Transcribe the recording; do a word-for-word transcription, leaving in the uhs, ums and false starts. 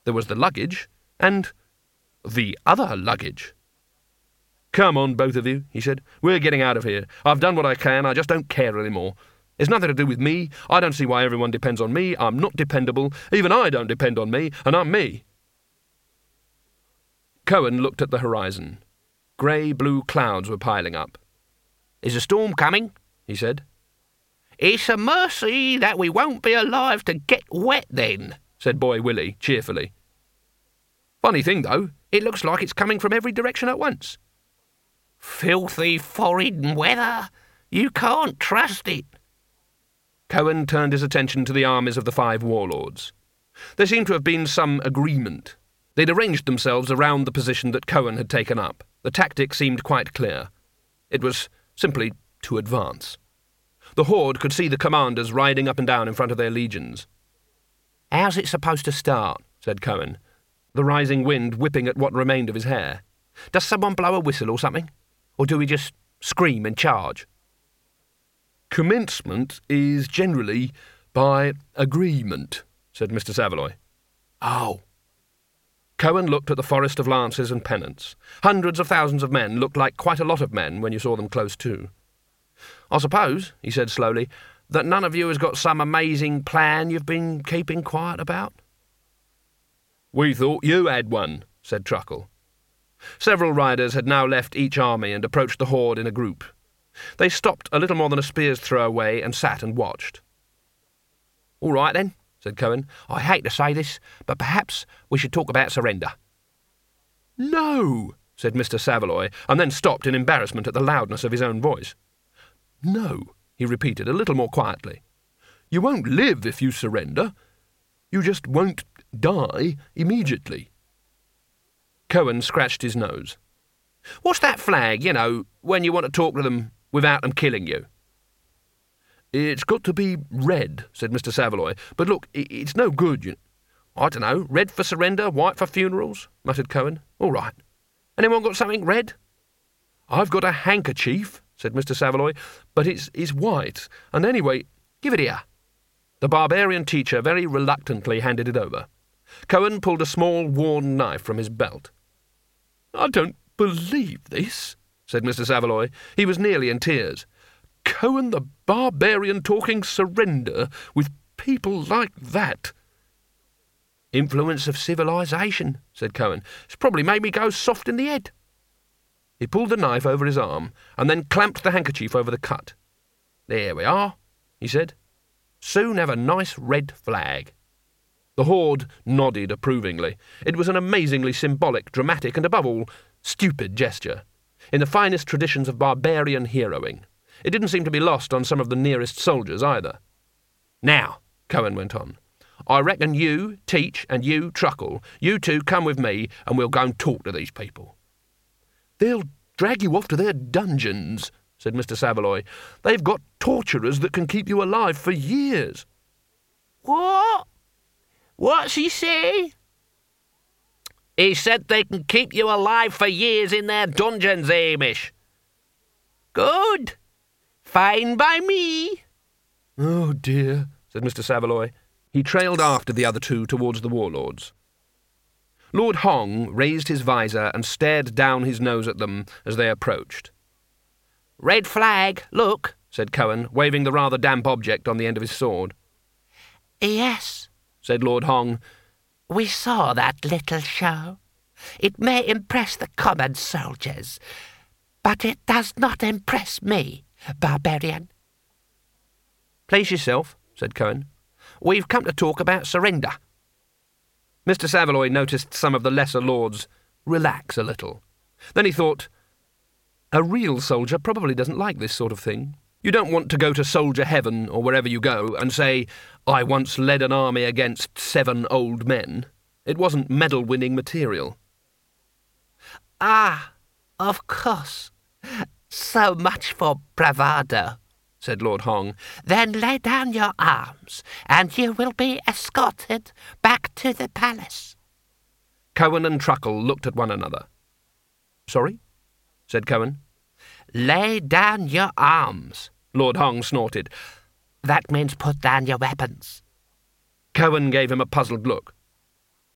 There was the luggage, and the other luggage. "Come on, both of you," he said. "We're getting out of here. I've done what I can. I just don't care anymore. It's nothing to do with me. I don't see why everyone depends on me. I'm not dependable. Even I don't depend on me, and I'm me." Cohen looked at the horizon. Grey-blue clouds were piling up. "Is a storm coming?" he said. "It's a mercy that we won't be alive to get wet then," said Boy Willie cheerfully. "Funny thing, though, it looks like it's coming from every direction at once." "Filthy foreign weather. You can't trust it." Cohen turned his attention to the armies of the five warlords. There seemed to have been some agreement. They'd arranged themselves around the position that Cohen had taken up. The tactic seemed quite clear. It was simply to advance. The horde could see the commanders riding up and down in front of their legions. "How's it supposed to start?" said Cohen, the rising wind whipping at what remained of his hair. "Does someone blow a whistle or something? Or do we just scream and charge?" "Commencement is generally by agreement," said Mister Saveloy. "Oh." Cohen looked at the forest of lances and pennants. Hundreds of thousands of men looked like quite a lot of men when you saw them close to. "I suppose," he said slowly, "that none of you has got some amazing plan you've been keeping quiet about?" "We thought you had one," said Truckle. Several riders had now left each army and approached the horde in a group. They stopped a little more than a spear's throw away and sat and watched. "All right, then," said Cohen. "I hate to say this, but perhaps we should talk about surrender." "No," said Mister Saveloy, and then stopped in embarrassment at the loudness of his own voice. "No," he repeated a little more quietly. "You won't live if you surrender. You just won't die immediately." Cohen scratched his nose. "What's that flag, you know, when you want to talk to them without them killing you?" "It's got to be red," said Mister Saveloy. "But look, it's no good, you know." "I don't know, red for surrender, white for funerals," muttered Cohen. "All right. Anyone got something red?" "I've got a handkerchief," said Mister Saveloy, "but it's, it's white, and anyway, give it here." The barbarian teacher very reluctantly handed it over. Cohen pulled a small worn knife from his belt. "I don't believe this," said Mister Saveloy. He was nearly in tears. "Cohen the barbarian talking surrender with people like that." "Influence of civilization," said Cohen. "It's probably made me go soft in the head." He pulled the knife over his arm and then clamped the handkerchief over the cut. "There we are," he said. "Soon have a nice red flag." The horde nodded approvingly. It was an amazingly symbolic, dramatic, and above all, stupid gesture, in the finest traditions of barbarian heroing. It didn't seem to be lost on some of the nearest soldiers either. "Now," Cohen went on, "I reckon you, Teach, and you, Truckle, you two come with me and we'll go and talk to these people." "They'll drag you off to their dungeons," said Mister Saveloy. "They've got torturers that can keep you alive for years." "What? What's he say?" "He said they can keep you alive for years in their dungeons, Hamish." "Good. Fine by me." "Oh, dear," said Mister Saveloy. He trailed after the other two towards the warlords. Lord Hong raised his visor and stared down his nose at them as they approached. "Red flag, look," said Cohen, waving the rather damp object on the end of his sword. "Yes," said Lord Hong. "we saw that little show. It may impress the common soldiers, but it does not impress me, barbarian." "Please yourself," said Cohen. "We've come to talk about surrender." Mister Saveloy noticed some of the lesser lords relax a little. Then he thought, a real soldier probably doesn't like this sort of thing. You don't want to go to soldier heaven or wherever you go and say, "I once led an army against seven old men." It wasn't medal-winning material. "Ah, of course. So much for bravado," said Lord Hong. "Then lay down your arms, and you will be escorted back to the palace." Cohen and Truckle looked at one another. "Sorry?" said Cohen. "Lay down your arms," Lord Hong snorted. "That means put down your weapons." Cohen gave him a puzzled look.